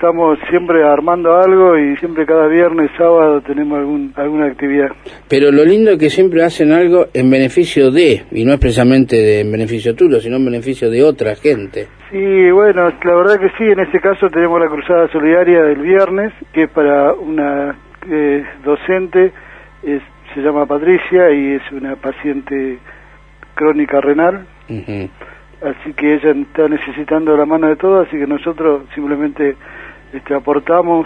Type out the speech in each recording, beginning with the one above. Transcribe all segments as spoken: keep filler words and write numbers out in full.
estamos siempre armando algo y siempre cada viernes, sábado tenemos algún, alguna actividad. Pero lo lindo es que siempre hacen algo en beneficio de, y no es precisamente de, en beneficio tuyo, sino en beneficio de otra gente. Sí, bueno, la verdad que sí, en este caso tenemos la Cruzada Solidaria del viernes, que es para una eh, docente, es, se llama Patricia y es una paciente crónica renal. Uh-huh. Así que ella está necesitando la mano de todos, así que nosotros simplemente este, aportamos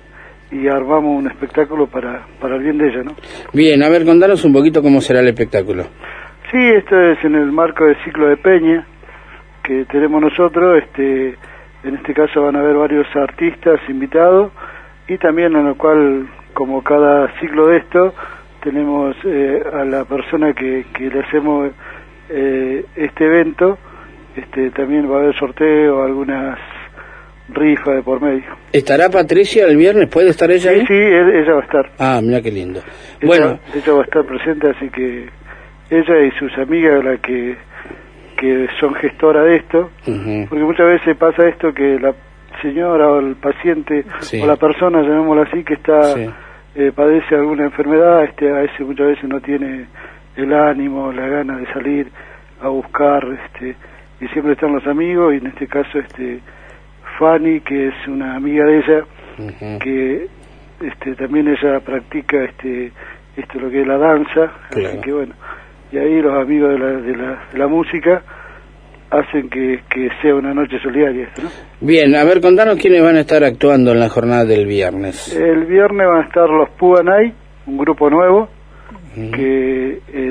y armamos un espectáculo para, para el bien de ella, ¿no? Bien, a ver, contanos un poquito cómo será el espectáculo. Sí, esto es en el marco del ciclo de Peña que tenemos nosotros. Este, en este caso van a haber varios artistas invitados y también en lo cual, como cada ciclo de esto, tenemos eh, a la persona que, que le hacemos eh, este evento. Este, también va a haber sorteo, algunas rifas de por medio. ¿Estará Patricia el viernes? ¿Puede estar ella sí, ahí? Sí, ella va a estar. Ah, mira qué lindo. Ella, bueno, ella va a estar presente, así que ella y sus amigas, la que que son gestoras de esto, uh-huh. porque muchas veces pasa esto que la señora o el paciente sí. o la persona, llamémosla así, que está sí. eh, padece alguna enfermedad, este, a veces muchas veces no tiene el ánimo, la gana de salir a buscar, este, y siempre están los amigos, y en este caso este Fanny, que es una amiga de ella, uh-huh. que este también ella practica este esto lo que es la danza, claro. Así que bueno, y ahí los amigos de la, de la, de la música hacen que, que sea una noche solidaria, ¿no? Bien, a ver, contanos quiénes van a estar actuando en la jornada del viernes. El viernes van a estar los Puganay, un grupo nuevo, uh-huh. que es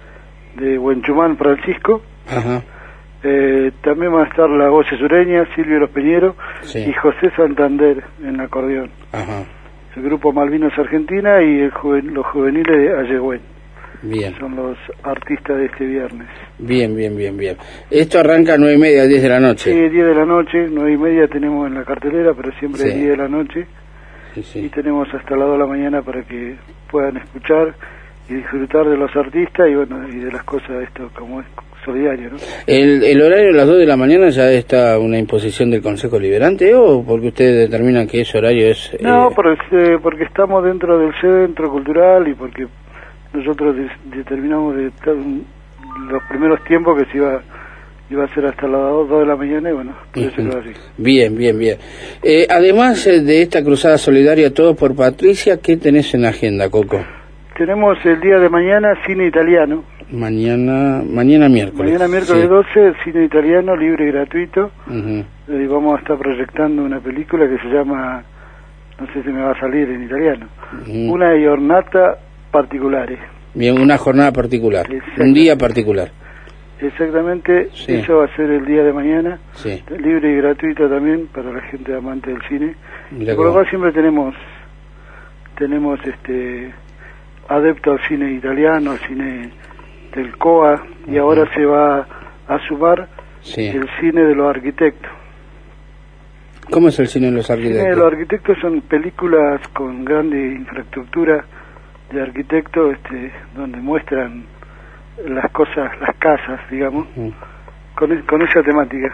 de Huenchumán, Francisco. Ajá. Eh, también van a estar la Voce Sureña, Silvio Los Peñeros, sí. y José Santander en el acordeón. Ajá. El grupo Malvinas Argentina y el juven, los juveniles de Ayegüen. Bien. Son los artistas de este viernes. Bien, bien, bien, bien. Esto arranca a nueve y media, diez de la noche. Sí, diez de la noche, nueve y media tenemos en la cartelera, pero siempre sí. diez de la noche. Sí, sí. Y tenemos hasta las dos de la mañana para que puedan escuchar y disfrutar de los artistas y bueno, y de las cosas de esto como es solidario, ¿no? ¿El, el horario a las dos de la mañana ya está una imposición del Consejo Liberante o porque ustedes determinan que ese horario es...? No, eh... porque, porque estamos dentro del centro cultural y porque nosotros de, determinamos de estar los primeros tiempos que se iba iba a ser hasta las dos de la mañana y bueno, por eso lo así. Bien, bien, bien. Eh, además de esta cruzada solidaria Todo por Patricia, ¿qué tenés en la agenda, Coco? Tenemos el día de mañana cine italiano. Mañana mañana miércoles. Mañana miércoles sí. doce, cine italiano libre y gratuito. Uh-huh. Y vamos a estar proyectando una película que se llama, no sé si me va a salir en italiano, uh-huh. Una giornata particolare. Bien, una jornada particular, un día particular. Exactamente, sí. Eso va a ser el día de mañana, sí. Libre y gratuito también para la gente amante del cine. Mira por lo cual siempre tenemos tenemos este adepto al cine italiano, al cine del C O A, y uh-huh. ahora se va a sumar sí. el cine de los arquitectos. ¿Cómo es el cine de los arquitectos? El cine de los arquitectos son películas con grande infraestructura de arquitectos, este, donde muestran las cosas, las casas, digamos, uh-huh. con, con esa temática.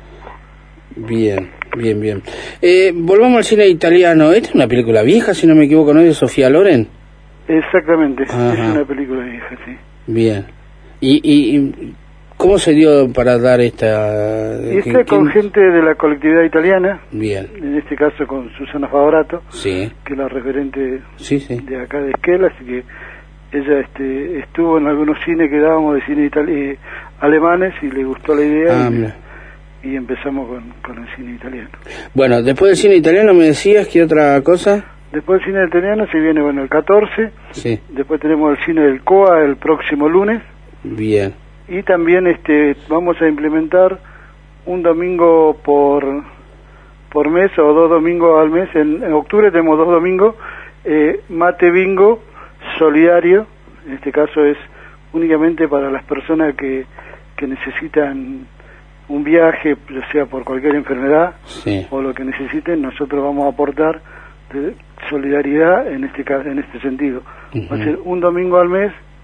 Bien, bien, bien. Eh, volvamos al cine italiano. Esta es una película vieja, si no me equivoco, ¿no es de Sofía Loren? Exactamente, Ajá. Es una película vieja, sí. Bien. ¿Y, y, y cómo se dio para dar esta...? Y está con gente de la colectividad italiana. Bien. En este caso con Susana Favorato, sí. que es la referente sí, sí. de acá de Esquel, así que ella este, estuvo en algunos cines que dábamos de cine itali- alemanes y le gustó la idea ah, y, y empezamos con, con el cine italiano. Bueno, después del cine italiano me decías que otra cosa... Después del cine italiano se viene, bueno, el catorce, sí. Después tenemos el cine del C O A el próximo lunes. Bien. Y también este vamos a implementar un domingo por por mes o dos domingos al mes. En, en octubre tenemos dos domingos, eh, mate bingo solidario, en este caso es únicamente para las personas que, que necesitan un viaje, ya sea por cualquier enfermedad sí. o lo que necesiten, nosotros vamos a aportar de solidaridad en este caso, en este sentido. Uh-huh. Va a ser un domingo al mes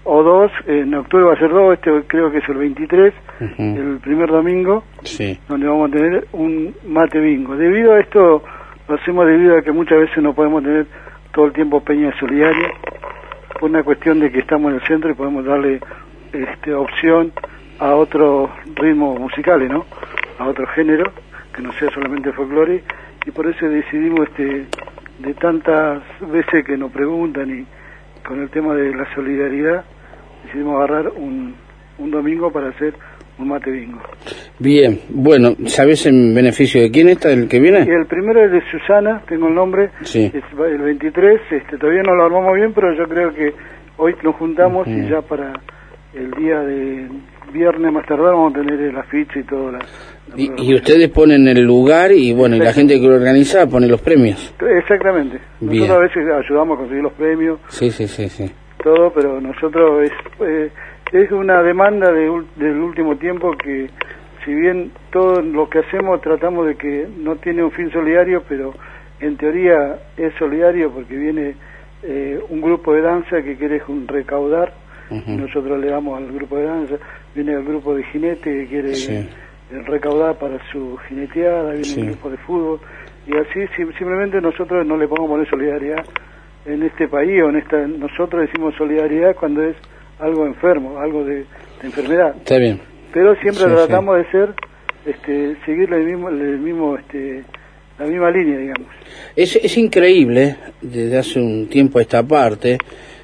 o dos, en octubre va a ser dos, este creo que es el veintitrés, uh-huh. el primer domingo, sí. donde vamos a tener un mate bingo. Debido a esto, lo hacemos debido a que muchas veces no podemos tener todo el tiempo peña solidaria, por una cuestión de que estamos en el centro y podemos darle este, opción a otros ritmos musicales, ¿no? A otro género, que no sea solamente folclore, y por eso decidimos, este, de tantas veces que nos preguntan y con el tema de la solidaridad, decidimos agarrar un, un domingo para hacer un mate bingo. Bien, bueno, ¿sabes en beneficio de quién está el que viene? El primero es de Susana, tengo el nombre, sí. es el veintitrés, este, todavía no lo armamos bien, pero yo creo que hoy nos juntamos uh-huh. y ya para el día de viernes más tardar vamos a tener el afiche y todo. La, la y, y ustedes ponen el lugar y bueno, y la gente que lo organiza pone los premios. Exactamente. Bien. Nosotros a veces ayudamos a conseguir los premios. Sí, sí, sí, sí. Todo, pero nosotros es eh, es una demanda de, del último tiempo que, si bien todo lo que hacemos tratamos de que no tiene un fin solidario, pero en teoría es solidario porque viene eh, un grupo de danza que quiere recaudar. Uh-huh. Y nosotros le damos al grupo de danza, viene el grupo de jinete que quiere sí. recaudar para su jineteada, viene sí. el grupo de fútbol, y así simplemente nosotros no le podemos poner solidaridad en este país, o en esta, nosotros decimos solidaridad cuando es algo enfermo, algo de, de enfermedad. Está bien. Pero siempre sí, tratamos sí. de ser, este, seguir el mismo, el mismo, este, la misma línea, digamos. Es, es increíble, desde hace un tiempo a esta parte,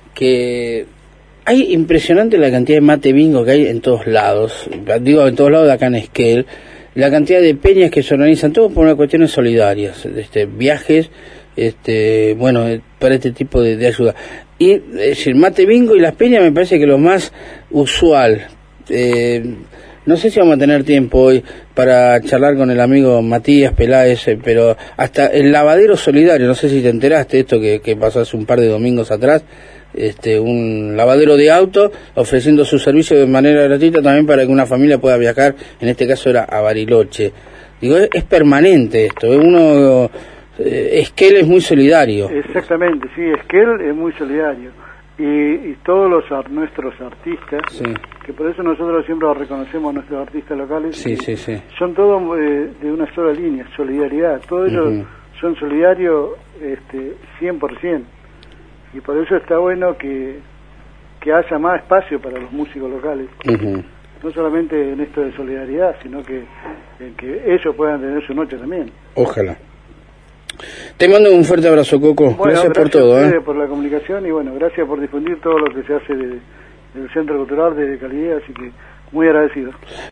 que hay impresionante la cantidad de mate bingo que hay en todos lados, digo en todos lados de acá en Esquel, la cantidad de peñas que se organizan, todo por unas cuestiones solidarias, este, viajes, este, bueno, para este tipo de, de ayuda. Y es decir, mate bingo y las peñas me parece que lo más usual. Eh, no sé si vamos a tener tiempo hoy para charlar con el amigo Matías Peláez, eh, pero hasta el lavadero solidario, no sé si te enteraste de esto que, que pasó hace un par de domingos atrás, este un lavadero de auto ofreciendo su servicio de manera gratuita también para que una familia pueda viajar, en este caso era a Bariloche. Digo, es, es permanente esto, uno eh, Esquel es muy solidario. Exactamente, sí, Esquel es muy solidario y, y todos los nuestros artistas, sí. que por eso nosotros siempre reconocemos a nuestros artistas locales, sí, sí, sí. son todos eh, de una sola línea, solidaridad, todos ellos uh-huh. son solidarios este, cien por ciento. Y por eso está bueno que, que haya más espacio para los músicos locales, uh-huh. no solamente en esto de solidaridad, sino que en que ellos puedan tener su noche también. Ojalá. Te mando un fuerte abrazo, Coco. Bueno, gracias, gracias por todo. A ¿eh? por la comunicación y bueno, gracias por difundir todo lo que se hace de, del Centro Cultural de Calidad, así que muy agradecido.